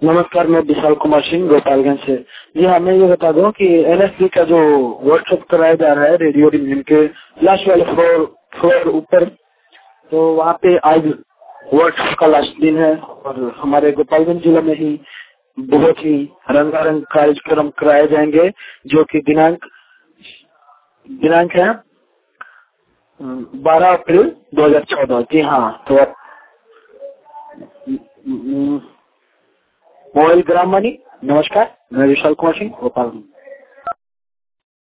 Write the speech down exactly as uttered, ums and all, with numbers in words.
नमस्कार, मैं विशाल कुमार सिंह गोपालगंज से। जी हाँ, मैं ये बता दूं कि एनएसपी का जो वर्कशॉप कराया जा रहा है रेडियो डिवीजन के लास्ट वाले फ्लोर फ्लोर ऊपर, तो वहाँ पे आज वर्कशॉप का लास्ट दिन है और हमारे गोपालगंज जिले में ही बहुत ही रंगारंग कार्यक्रम कराए जाएंगे, जो कि दिनांक दिनांक है बारह अप्रैल दो हजार चौदह। जी हाँ, तो आप मोबाइल ग्राम मनी। नमस्कार, मैं विशाल कुमार सिंह गोपालगंज।